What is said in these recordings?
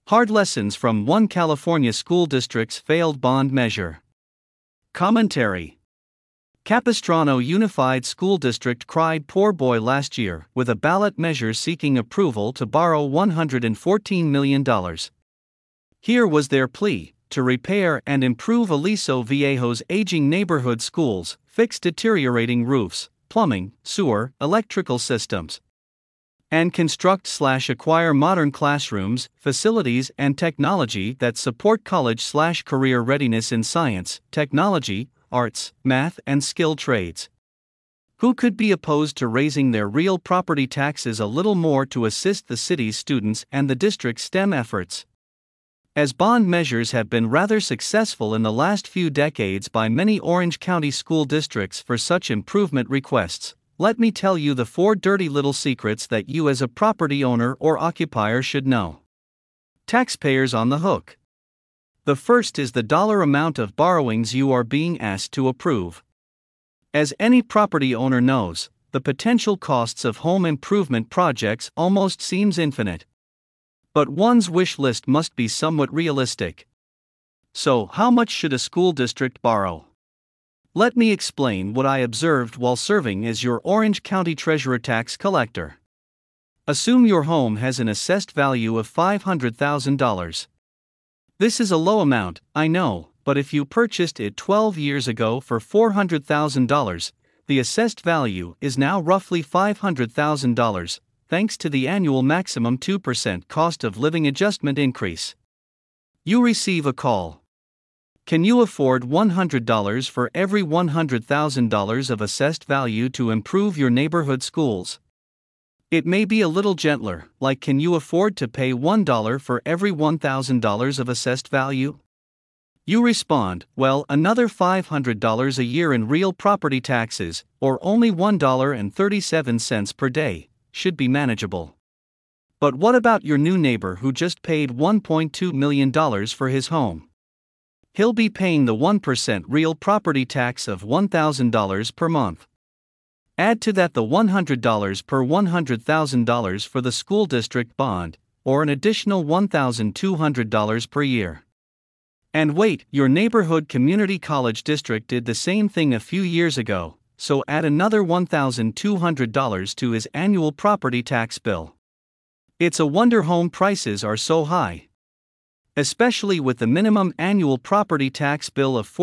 Hard lessons from one California school district's failed bond measure. Commentary. Capistrano Unified School District cried poor boy last year with a ballot measure seeking approval to borrow $114 million. Here was their plea: to repair and improve Aliso Viejo's aging neighborhood schools, fix deteriorating roofs, plumbing, sewer, electrical systems, and construct/acquire modern classrooms, facilities, and technology that support college/career readiness in science, technology, arts, math, and skilled trades. Who could be opposed to raising their real property taxes a little more to assist the city's students and the district's STEM efforts? As bond measures have been rather successful in the last few decades by many Orange County school districts for such improvement requests, let me tell you the 4 dirty little secrets that you as a property owner or occupier should know. Taxpayers on the hook. The first is the dollar amount of borrowings you are being asked to approve. As any property owner knows, the potential costs of home improvement projects almost seems infinite. But one's wish list must be somewhat realistic. So, how much should a school district borrow? Let me explain what I observed while serving as your Orange County Treasurer tax collector. Assume your home has an assessed value of $500,000. This is a low amount, I know, but if you purchased it 12 years ago for $400,000, the assessed value is now roughly $500,000, thanks to the annual maximum 2% cost of living adjustment increase. You receive a call. Can you afford $100 for every $100,000 of assessed value to improve your neighborhood schools? It may be a little gentler, like can you afford to pay $1 for every $1,000 of assessed value? You respond, well, another $500 a year in real property taxes, or only $1.37 per day, should be manageable. But what about your new neighbor who just paid $1.2 million for his home? He'll be paying the 1% real property tax of $1,000 per month. Add to that the $100 per $100,000 for the school district bond, or an additional $1,200 per year. And wait, your neighborhood community college district did the same thing a few years ago, so add another $1,200 to his annual property tax bill. It's a wonder home prices are so high. Especially with the minimum annual property tax bill of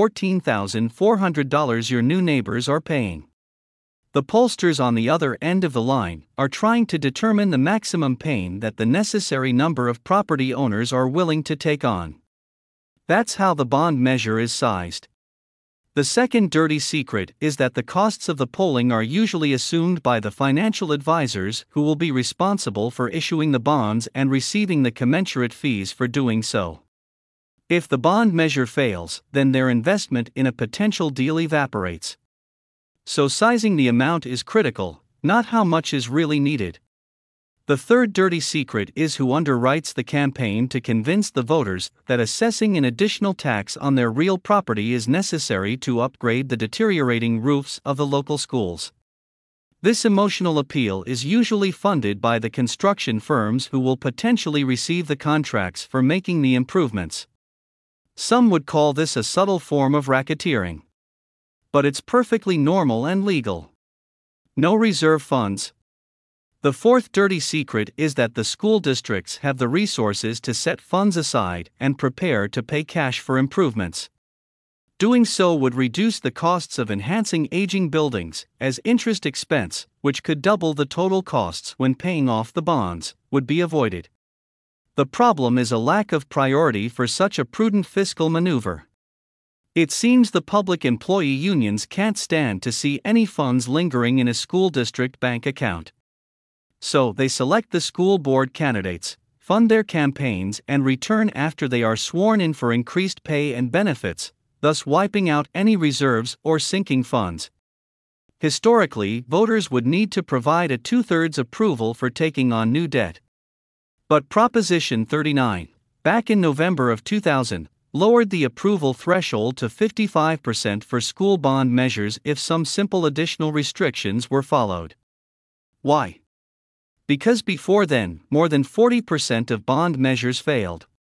$14,400 your new neighbors are paying. The pollsters on the other end of the line are trying to determine the maximum pain that the necessary number of property owners are willing to take on. That's how the bond measure is sized. The second dirty secret is that the costs of the polling are usually assumed by the financial advisors who will be responsible for issuing the bonds and receiving the commensurate fees for doing so. If the bond measure fails, then their investment in a potential deal evaporates. So sizing the amount is critical, not how much is really needed. The third dirty secret is who underwrites the campaign to convince the voters that assessing an additional tax on their real property is necessary to upgrade the deteriorating roofs of the local schools. This emotional appeal is usually funded by the construction firms who will potentially receive the contracts for making the improvements. Some would call this a subtle form of racketeering. But it's perfectly normal and legal. No reserve funds. The fourth dirty secret is that the school districts have the resources to set funds aside and prepare to pay cash for improvements. Doing so would reduce the costs of enhancing aging buildings, as interest expense, which could double the total costs when paying off the bonds, would be avoided. The problem is a lack of priority for such a prudent fiscal maneuver. It seems the public employee unions can't stand to see any funds lingering in a school district bank account. So they select the school board candidates, fund their campaigns, and return after they are sworn in for increased pay and benefits, thus wiping out any reserves or sinking funds. Historically, voters would need to provide a 2/3 approval for taking on new debt. But Proposition 39, back in November of 2000, lowered the approval threshold to 55% for school bond measures if some simple additional restrictions were followed. Why? Because before then, more than 40% of bond measures failed.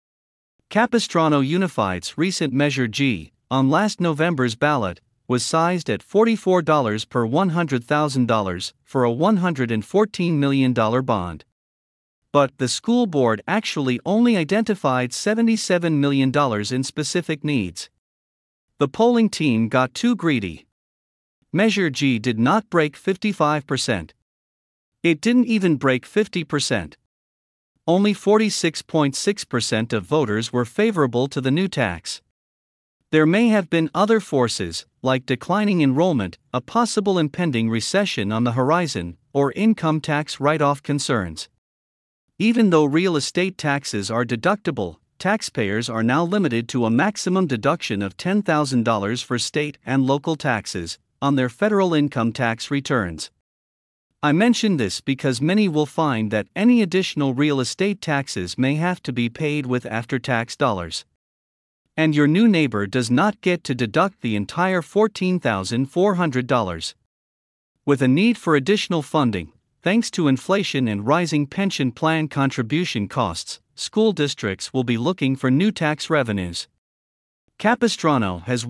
Capistrano Unified's recent Measure G, on last November's ballot, was sized at $44 per $100,000 for a $114 million bond. But the school board actually only identified $77 million in specific needs. The polling team got too greedy. Measure G did not break 55%. It didn't even break 50%. Only 46.6% of voters were favorable to the new tax. There may have been other forces, like declining enrollment, a possible impending recession on the horizon, or income tax write-off concerns. Even though real estate taxes are deductible, taxpayers are now limited to a maximum deduction of $10,000 for state and local taxes on their federal income tax returns. I mention this because many will find that any additional real estate taxes may have to be paid with after-tax dollars. And your new neighbor does not get to deduct the entire $14,400. With a need for additional funding, thanks to inflation and rising pension plan contribution costs, school districts will be looking for new tax revenues. Capistrano has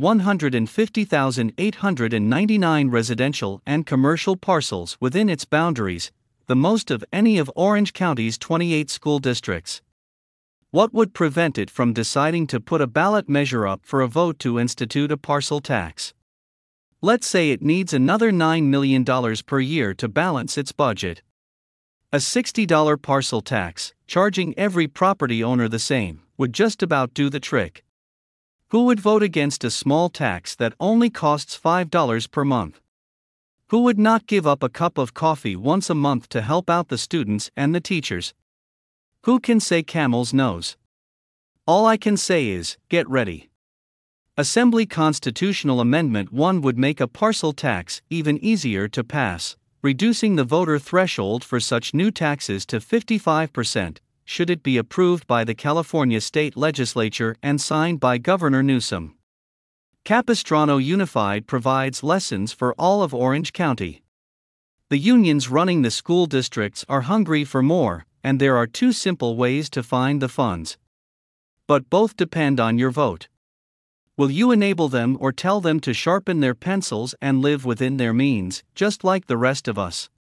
150,899 residential and commercial parcels within its boundaries, the most of any of Orange County's 28 school districts. What would prevent it from deciding to put a ballot measure up for a vote to institute a parcel tax? Let's say it needs another $9 million per year to balance its budget. A $60 parcel tax, charging every property owner the same, would just about do the trick. Who would vote against a small tax that only costs $5 per month? Who would not give up a cup of coffee once a month to help out the students and the teachers? Who can say camel's nose? All I can say is, get ready. Assembly Constitutional Amendment 1 would make a parcel tax even easier to pass, reducing the voter threshold for such new taxes to 55%. Should it be approved by the California State Legislature and signed by Governor Newsom. Capistrano Unified provides lessons for all of Orange County. The unions running the school districts are hungry for more, and there are two simple ways to find the funds. But both depend on your vote. Will you enable them or tell them to sharpen their pencils and live within their means, just like the rest of us?